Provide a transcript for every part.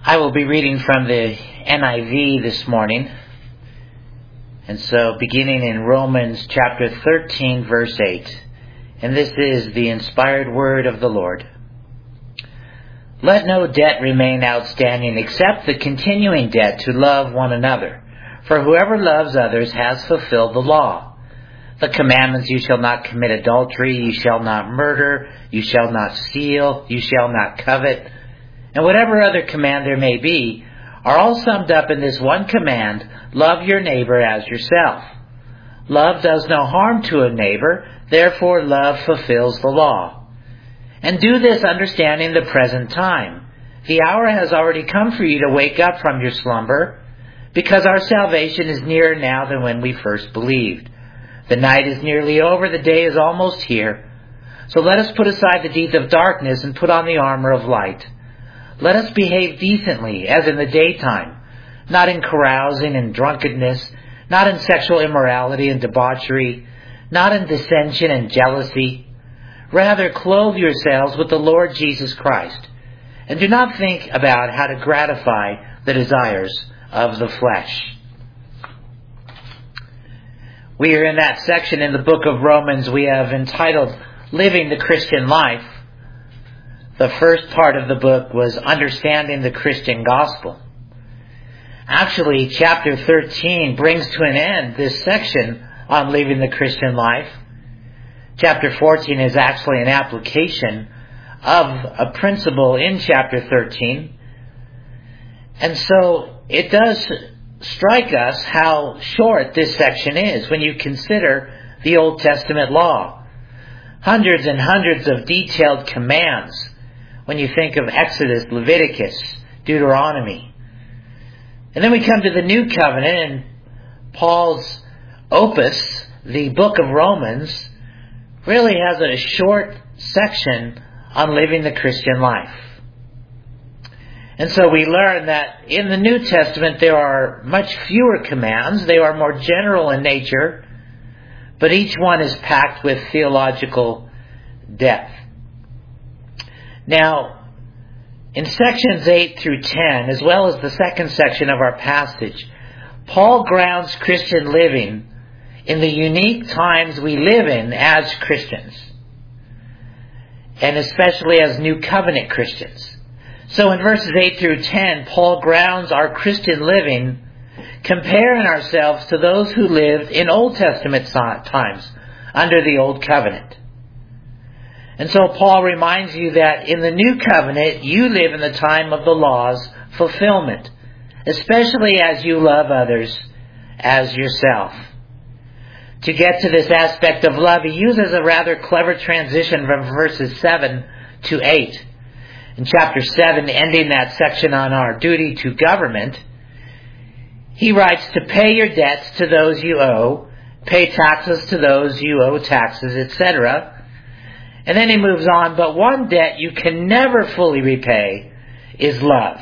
I will be reading from the NIV this morning. And so beginning in Romans chapter 13, verse 8. And this is the inspired word of the Lord. Let no debt remain outstanding except the continuing debt to love one another. For whoever loves others has fulfilled the law. The commandments: you shall not commit adultery, you shall not murder, you shall not steal, you shall not covet, and whatever other command there may be, are all summed up in this one command: love your neighbor as yourself. Love does no harm to a neighbor, therefore love fulfills the law. And do this understanding the present time. The hour has already come for you to wake up from your slumber, because our salvation is nearer now than when we first believed. The night is nearly over, the day is almost here. So let us put aside the deeds of darkness and put on the armor of light. Let us behave decently, as in the daytime, not in carousing and drunkenness, not in sexual immorality and debauchery, not in dissension and jealousy. Rather, clothe yourselves with the Lord Jesus Christ, and do not think about how to gratify the desires of the flesh. We are in that section in the book of Romans we have entitled Living the Christian Life. The first part of the book was Understanding the Christian Gospel. Actually, chapter 13 brings to an end this section on living the Christian life. Chapter 14 is actually an application of a principle in chapter 13. And so it does strike us how short this section is when you consider the Old Testament law. Hundreds and hundreds of detailed commands when you think of Exodus, Leviticus, Deuteronomy. And then we come to the New Covenant, and Paul's opus, the book of Romans, really has a short section on living the Christian life. And so we learn that in the New Testament there are much fewer commands. They are more general in nature, but each one is packed with theological depth. Now, in sections 8 through 10, as well as the second section of our passage, Paul grounds Christian living in the unique times we live in as Christians, and especially as New Covenant Christians. So in verses 8 through 10, Paul grounds our Christian living comparing ourselves to those who lived in Old Testament times under the Old Covenant. And so Paul reminds you that in the New Covenant, you live in the time of the law's fulfillment, especially as you love others as yourself. To get to this aspect of love, he uses a rather clever transition from verses 7 to 8. In chapter 7, ending that section on our duty to government, he writes to pay your debts to those you owe, pay taxes to those you owe taxes, etc. And then he moves on, but one debt you can never fully repay is love.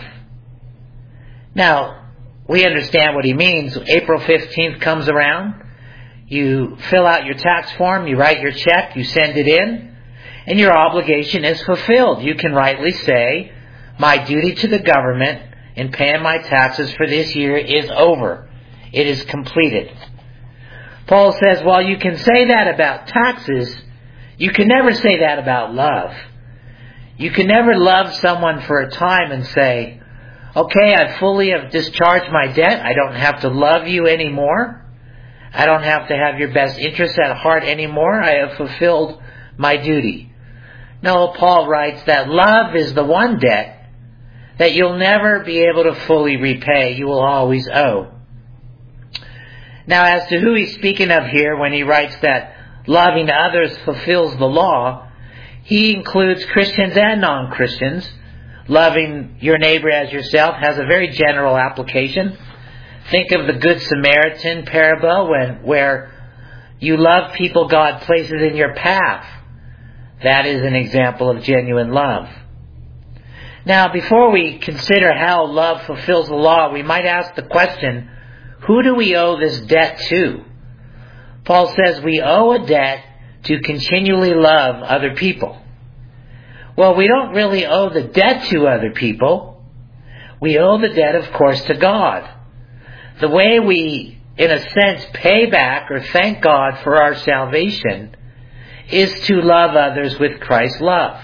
Now, we understand what he means. April 15th comes around. You fill out your tax form, you write your check, you send it in, and your obligation is fulfilled. You can rightly say, my duty to the government in paying my taxes for this year is over. It is completed. Paul says, while you can say that about taxes, you can never say that about love. You can never love someone for a time and say, okay, I fully have discharged my debt. I don't have to love you anymore. I don't have to have your best interests at heart anymore. I have fulfilled my duty. No, Paul writes that love is the one debt that you'll never be able to fully repay. You will always owe. Now, as to who he's speaking of here when he writes that loving others fulfills the law, he includes Christians and non-Christians. Loving your neighbor as yourself has a very general application. Think of the Good Samaritan parable where you love people God places in your path. That is an example of genuine love. Now, before we consider how love fulfills the law, we might ask the question, who do we owe this debt to? Paul says we owe a debt to continually love other people. Well, we don't really owe the debt to other people. We owe the debt, of course, to God. The way we, in a sense, pay back or thank God for our salvation is to love others with Christ's love.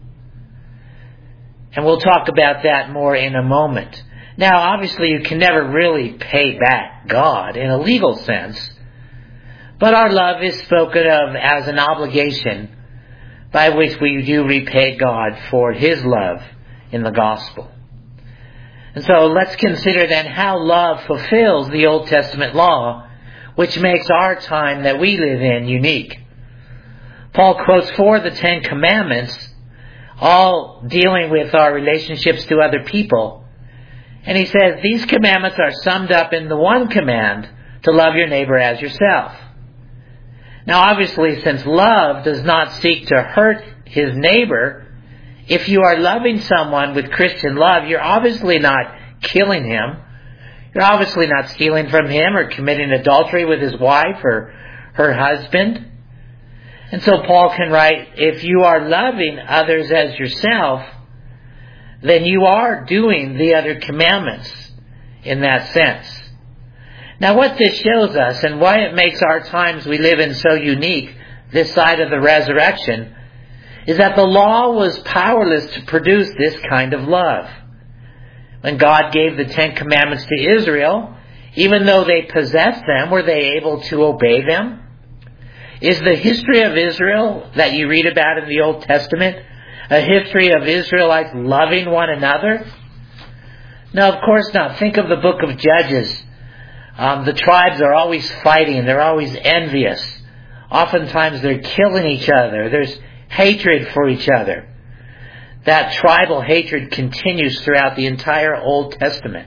And we'll talk about that more in a moment. Now, obviously, you can never really pay back God in a legal sense, but our love is spoken of as an obligation by which we do repay God for His love in the gospel. And so let's consider then how love fulfills the Old Testament law, which makes our time that we live in unique. Paul quotes 4 of the 10 commandments, all dealing with our relationships to other people. And he says these commandments are summed up in the one command, to love your neighbor as yourself. Now obviously, since love does not seek to hurt his neighbor, if you are loving someone with Christian love, you're obviously not killing him. You're obviously not stealing from him or committing adultery with his wife or her husband. And so Paul can write, if you are loving others as yourself, then you are doing the other commandments in that sense. Now what this shows us and why it makes our times we live in so unique, this side of the resurrection, is that the law was powerless to produce this kind of love. When God gave the 10 commandments to Israel, even though they possessed them, were they able to obey them? Is the history of Israel that you read about in the Old Testament a history of Israelites loving one another? No, of course not. Think of the book of Judges. The tribes are always fighting. They're always envious. Oftentimes they're killing each other. There's hatred for each other. That tribal hatred continues throughout the entire Old Testament.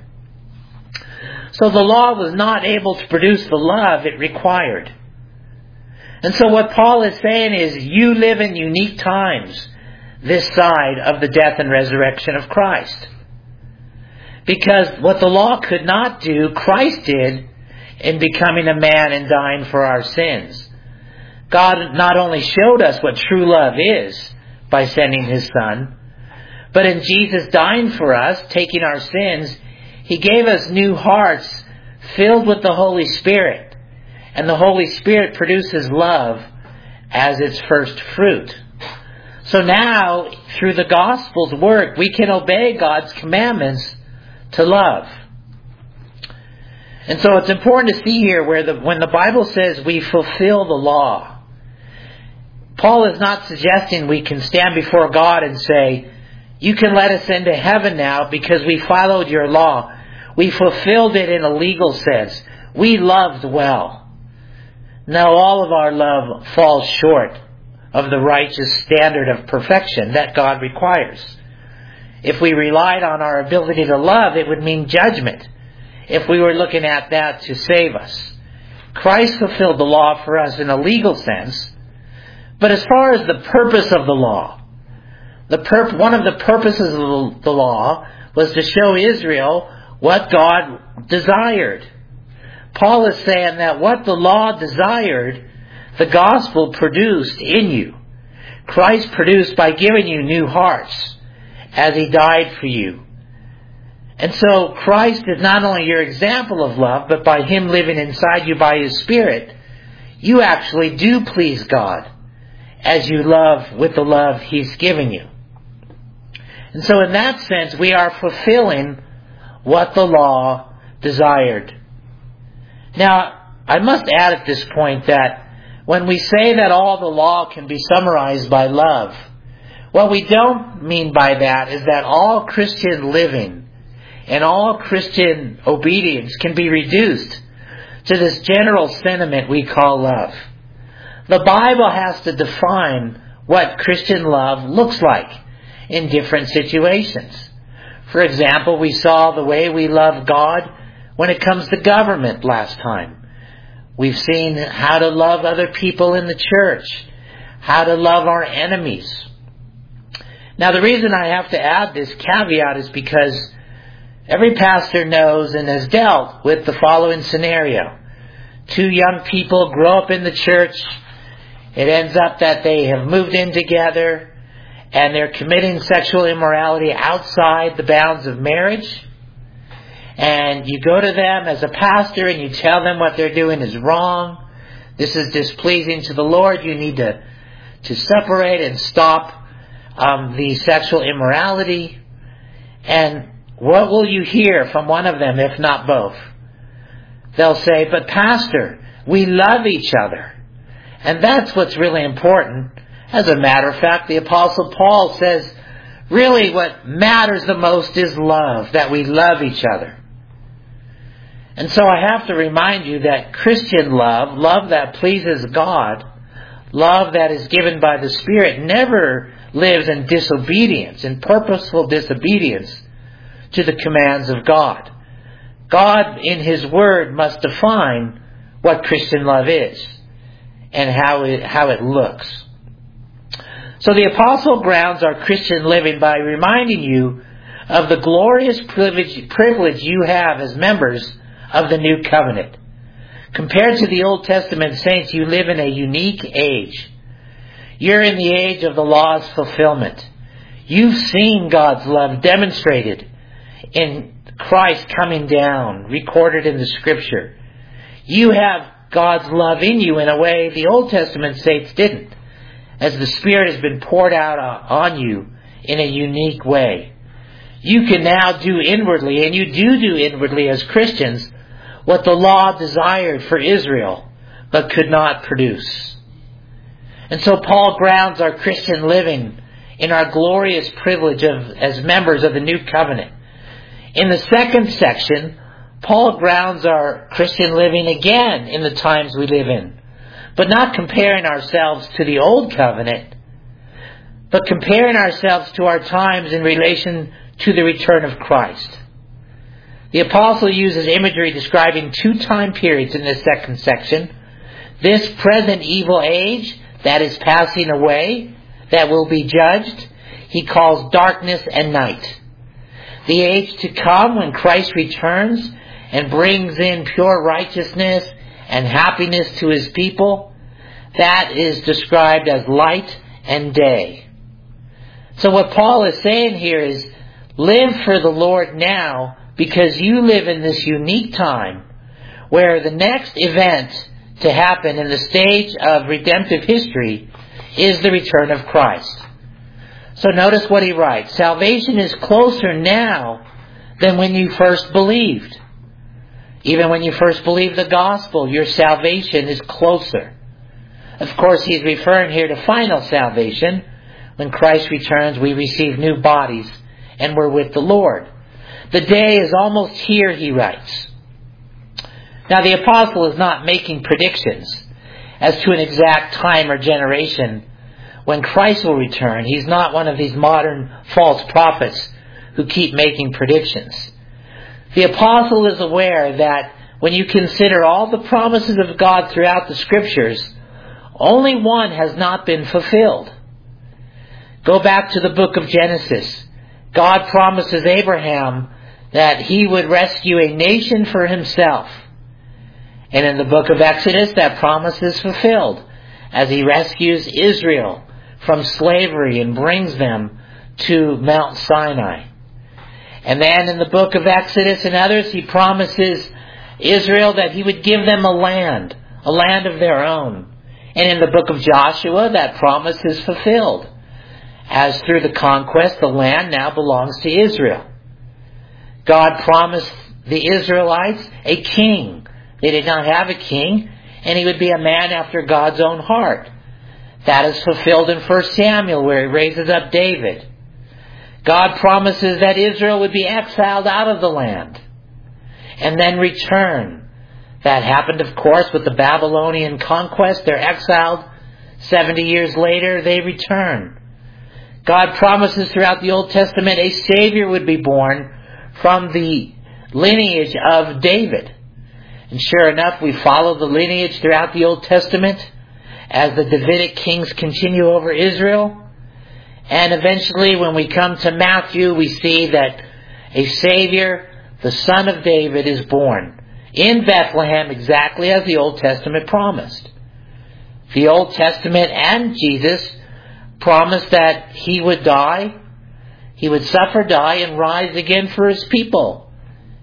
So the law was not able to produce the love it required. And so what Paul is saying is, you live in unique times this side of the death and resurrection of Christ. Because what the law could not do, Christ did in becoming a man and dying for our sins. God not only showed us what true love is by sending His Son, but in Jesus dying for us, taking our sins, He gave us new hearts filled with the Holy Spirit. And the Holy Spirit produces love as its first fruit. So now, through the gospel's work, we can obey God's commandments to love. And so it's important to see here when the Bible says we fulfill the law, Paul is not suggesting we can stand before God and say, you can let us into heaven now because we followed your law. We fulfilled it in a legal sense. We loved well. Now all of our love falls short of the righteous standard of perfection that God requires. If we relied on our ability to love, it would mean judgment if we were looking at that to save us. Christ fulfilled the law for us in a legal sense, but as far as the purpose of the law, one of the purposes of the law was to show Israel what God desired. Paul is saying that what the law desired, the gospel produced in you. Christ produced by giving you new hearts as He died for you. And so Christ is not only your example of love, but by Him living inside you by His Spirit, you actually do please God as you love with the love He's given you. And so in that sense, we are fulfilling what the law desired. Now, I must add at this point that when we say that all the law can be summarized by love, what we don't mean by that is that all Christian living and all Christian obedience can be reduced to this general sentiment we call love. The Bible has to define what Christian love looks like in different situations. For example, we saw the way we love God when it comes to government last time. We've seen how to love other people in the church, how to love our enemies. Now the reason I have to add this caveat is because every pastor knows and has dealt with the following scenario. 2 young people grow up in the church. It ends up that they have moved in together and they're committing sexual immorality outside the bounds of marriage. and you go to them as a pastor and you tell them what they're doing is wrong. This is displeasing to the Lord. You need to separate and stop the sexual immorality. And what will you hear from one of them, if not both? They'll say, but Pastor, we love each other. And that's what's really important. As a matter of fact, the Apostle Paul says, really what matters the most is love, that we love each other. And so I have to remind you that Christian love, love that pleases God, love that is given by the Spirit, never lives in disobedience, in purposeful disobedience to the commands of God. God in His Word must define what Christian love is and how it looks. So the Apostle grounds our Christian living by reminding you of the glorious privilege you have as members of the New Covenant. Compared to the Old Testament saints, you live in a unique age. You're in the age of the law's fulfillment. You've seen God's love demonstrated in Christ coming down, recorded in the Scripture. You have God's love in you in a way the Old Testament saints didn't, as the Spirit has been poured out on you in a unique way. You can now do inwardly, and you do inwardly as Christians, what the law desired for Israel, but could not produce. And so Paul grounds our Christian living in our glorious privilege as members of the New Covenant. In the second section, Paul grounds our Christian living again in the times we live in, but not comparing ourselves to the Old Covenant, but comparing ourselves to our times in relation to the return of Christ. The apostle uses imagery describing two time periods in this second section. This present evil age that is passing away, that will be judged, he calls darkness and night. The age to come when Christ returns and brings in pure righteousness and happiness to His people, that is described as light and day. So what Paul is saying here is, live for the Lord now, because you live in this unique time where the next event to happen in the stage of redemptive history is the return of Christ. So notice what he writes. Salvation is closer now than when you first believed. Even when you first believed the gospel, your salvation is closer. Of course, he's referring here to final salvation. When Christ returns, we receive new bodies and we're with the Lord. The day is almost here, he writes. Now, the apostle is not making predictions as to an exact time or generation when Christ will return. He's not one of these modern false prophets who keep making predictions. The apostle is aware that when you consider all the promises of God throughout the Scriptures, only one has not been fulfilled. Go back to the book of Genesis. God promises Abraham that he would rescue a nation for himself. And in the book of Exodus, that promise is fulfilled as he rescues Israel from slavery and brings them to Mount Sinai. And then in the book of Exodus and others, he promises Israel that he would give them a land of their own. And in the book of Joshua, that promise is fulfilled, as through the conquest, the land now belongs to Israel. God promised the Israelites a king. They did not have a king, and he would be a man after God's own heart. That is fulfilled in 1 Samuel, where he raises up David. God promises that Israel would be exiled out of the land and then return. That happened, of course, with the Babylonian conquest. They're exiled. 70 years later, they return. God promises throughout the Old Testament a Savior would be born from the lineage of David. And sure enough, we follow the lineage throughout the Old Testament as the Davidic kings continue over Israel. And eventually, when we come to Matthew, we see that a Savior, the Son of David, is born in Bethlehem, exactly as the Old Testament promised. The Old Testament and Jesus promised that he would die, he would suffer, die, and rise again for his people.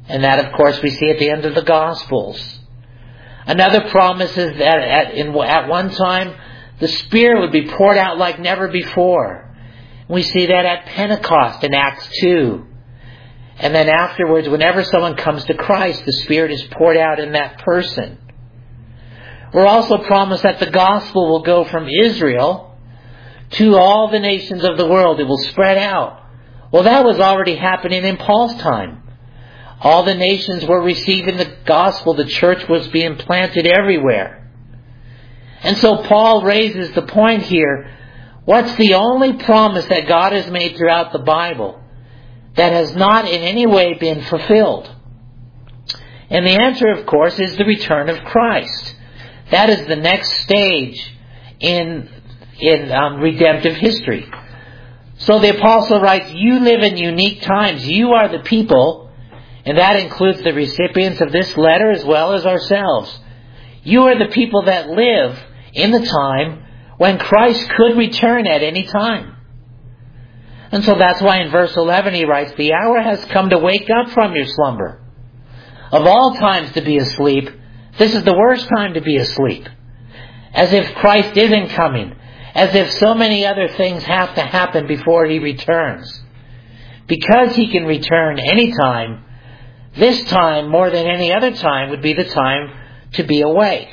And that, of course, we see at the end of the Gospels. Another promise is that at one time, the Spirit would be poured out like never before. We see that at Pentecost in Acts 2. And then afterwards, whenever someone comes to Christ, the Spirit is poured out in that person. We're also promised that the gospel will go from Israel to all the nations of the world. It will spread out. Well, that was already happening in Paul's time. All the nations were receiving the gospel. The church was being planted everywhere. And so Paul raises the point here. What's the only promise that God has made throughout the Bible that has not in any way been fulfilled? And the answer, of course, is the return of Christ. That is the next stage in redemptive history. So the apostle writes, you live in unique times. You are the people, and that includes the recipients of this letter as well as ourselves. You are the people that live in the time when Christ could return at any time. And so that's why in verse 11 he writes, the hour has come to wake up from your slumber. Of all times to be asleep, this is the worst time to be asleep. As if Christ isn't coming. As if so many other things have to happen before He returns. Because He can return any time, this time more than any other time would be the time to be awake.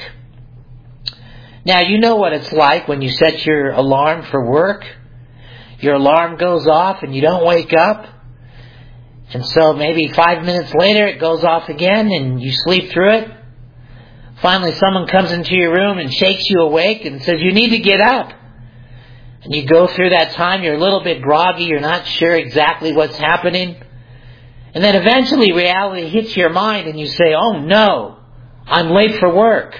Now you know what it's like when you set your alarm for work. Your alarm goes off and you don't wake up. And so maybe 5 minutes later it goes off again and you sleep through it. Finally someone comes into your room and shakes you awake and says, you need to get up. And you go through that time, you're a little bit groggy, you're not sure exactly what's happening. And then eventually reality hits your mind and you say, oh no, I'm late for work.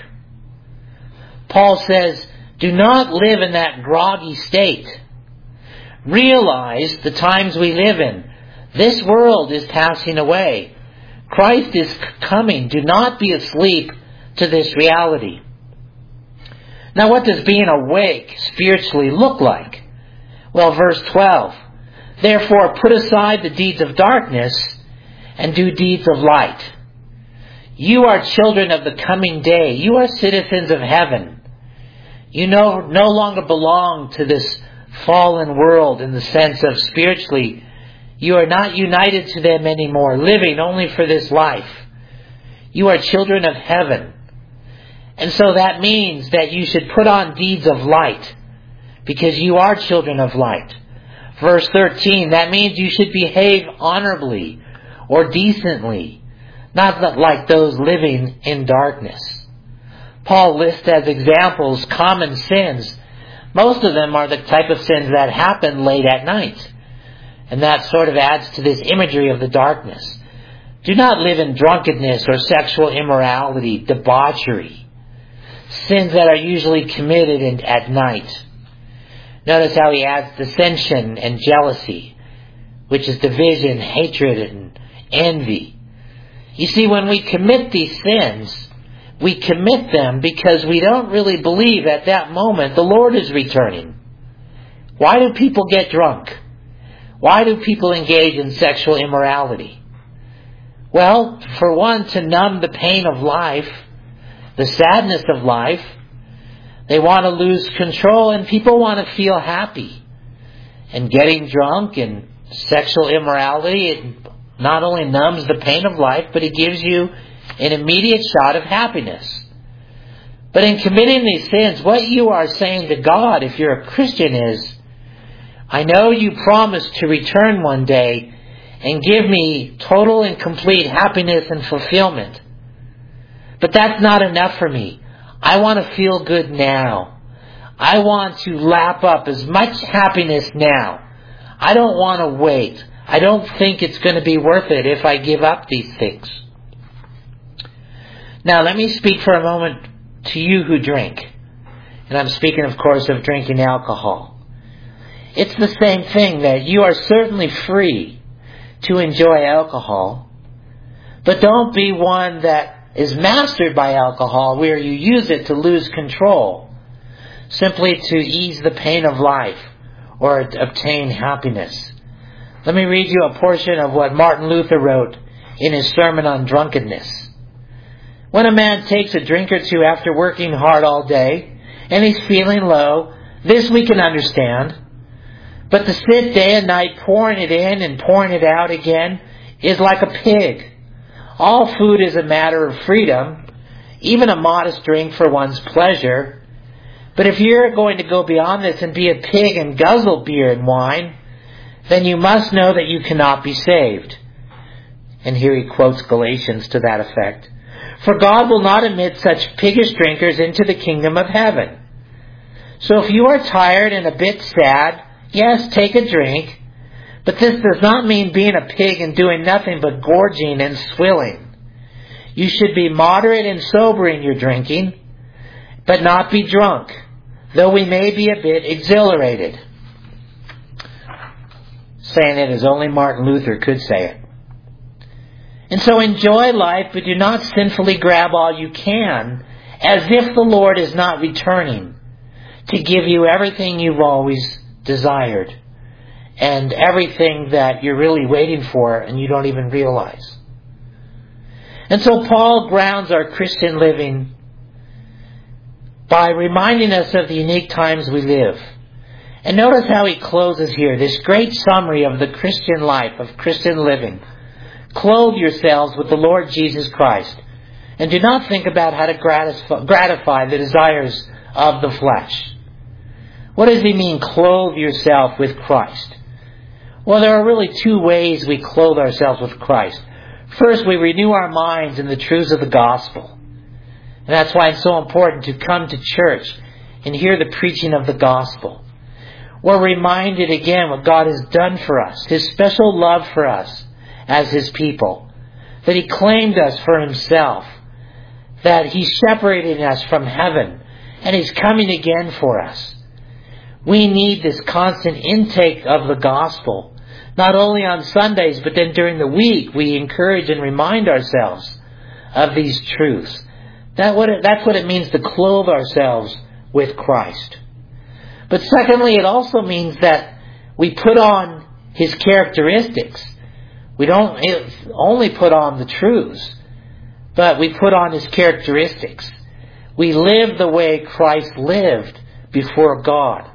Paul says, do not live in that groggy state. Realize the times we live in. This world is passing away. Christ is coming. Do not be asleep to this reality. Now what does being awake spiritually look like? Well, verse 12. Therefore put aside the deeds of darkness and do deeds of light. You are children of the coming day. You are citizens of heaven. You no longer belong to this fallen world in the sense of spiritually. You are not united to them anymore, living only for this life. You are children of heaven. And so that means that you should put on deeds of light, because you are children of light. Verse 13, that means you should behave honorably or decently, not like those living in darkness. Paul lists as examples common sins. Most of them are the type of sins that happen late at night. And that sort of adds to this imagery of the darkness. Do not live in drunkenness or sexual immorality, debauchery. Sins that are usually committed at night. Notice how he adds dissension and jealousy, which is division, hatred, and envy. You see, when we commit these sins, we commit them because we don't really believe at that moment the Lord is returning. Why do people get drunk? Why do people engage in sexual immorality? Well, for one, to numb the pain of life, the sadness of life. They want to lose control, and people want to feel happy. And getting drunk and sexual immorality, it not only numbs the pain of life, but it gives you an immediate shot of happiness. But in committing these sins, what you are saying to God, if you're a Christian, is, I know you promised to return one day and give me total and complete happiness and fulfillment. But that's not enough for me. I want to feel good now. I want to lap up as much happiness now. I don't want to wait. I don't think it's going to be worth it if I give up these things. Now let me speak for a moment to you who drink. And I'm speaking, of course, of drinking alcohol. It's the same thing, that you are certainly free to enjoy alcohol. But don't be one that is mastered by alcohol, where you use it to lose control, simply to ease the pain of life or obtain happiness. Let me read you a portion of what Martin Luther wrote in his sermon on drunkenness. When a man takes a drink or two after working hard all day, and he's feeling low, this we can understand. But to sit day and night pouring it in and pouring it out again is like a pig. All food is a matter of freedom, even a modest drink for one's pleasure. But if you're going to go beyond this and be a pig and guzzle beer and wine, then you must know that you cannot be saved. And here he quotes Galatians to that effect. For God will not admit such piggish drinkers into the kingdom of heaven. So if you are tired and a bit sad, yes, take a drink. But this does not mean being a pig and doing nothing but gorging and swilling. You should be moderate and sober in your drinking, but not be drunk, though we may be a bit exhilarated. Saying it as only Martin Luther could say it. And so enjoy life, but do not sinfully grab all you can, as if the Lord is not returning to give you everything you've always desired, and everything that you're really waiting for and you don't even realize. And so Paul grounds our Christian living by reminding us of the unique times we live. And notice how he closes here, this great summary of the Christian life, of Christian living. Clothe yourselves with the Lord Jesus Christ, and do not think about how to gratify the desires of the flesh. What does he mean, clothe yourself with Christ? Well, there are really two ways we clothe ourselves with Christ. First, we renew our minds in the truths of the gospel. And that's why it's so important to come to church and hear the preaching of the gospel. We're reminded again what God has done for us, His special love for us as His people, that He claimed us for Himself, that He's separating us from heaven, and He's coming again for us. We need this constant intake of the gospel, not only on Sundays, but then during the week we encourage and remind ourselves of these truths. That's what it means to clothe ourselves with Christ. But secondly, it also means that we put on His characteristics. We don't only put on the truths, but we put on His characteristics. We live the way Christ lived before God.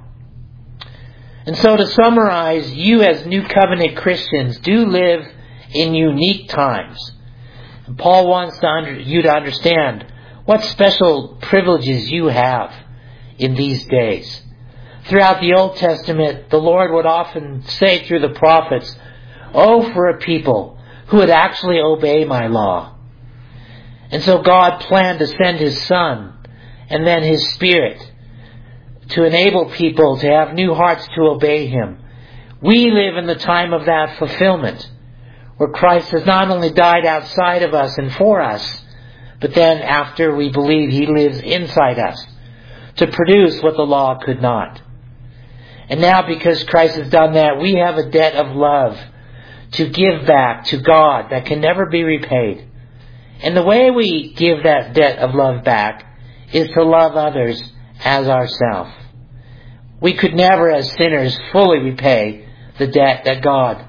And so to summarize, you as New Covenant Christians do live in unique times. And Paul wants you to understand what special privileges you have in these days. Throughout the Old Testament, the Lord would often say through the prophets, "Oh, for a people who would actually obey my law." And so God planned to send His Son and then His Spirit to enable people to have new hearts to obey Him. We live in the time of that fulfillment, where Christ has not only died outside of us and for us, but then after we believe He lives inside us to produce what the law could not. And now because Christ has done that, we have a debt of love to give back to God that can never be repaid. And the way we give that debt of love back is to love others as ourselves. We could never as sinners fully repay the debt that God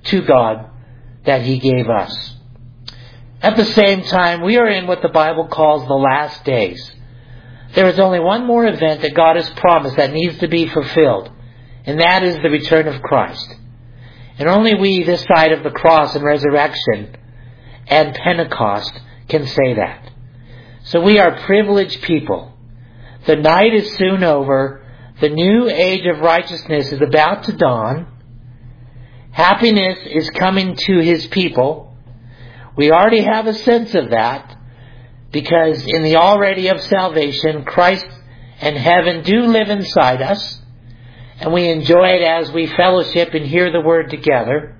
that He gave us. At the same time, we are in what the Bible calls the last days. There is only one more event that God has promised that needs to be fulfilled, and that is the return of Christ. And only we this side of the cross and resurrection and Pentecost can say that. So we are privileged people. The night is soon over. The new age of righteousness is about to dawn. Happiness is coming to His people. We already have a sense of that, because in the already of salvation, Christ and heaven do live inside us, and we enjoy it as we fellowship and hear the Word together.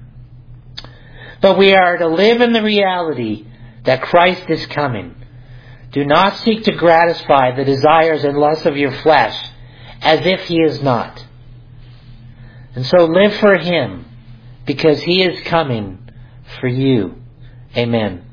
But we are to live in the reality that Christ is coming. Do not seek to gratify the desires and lusts of your flesh as if He is not. And so live for Him, because He is coming for you. Amen.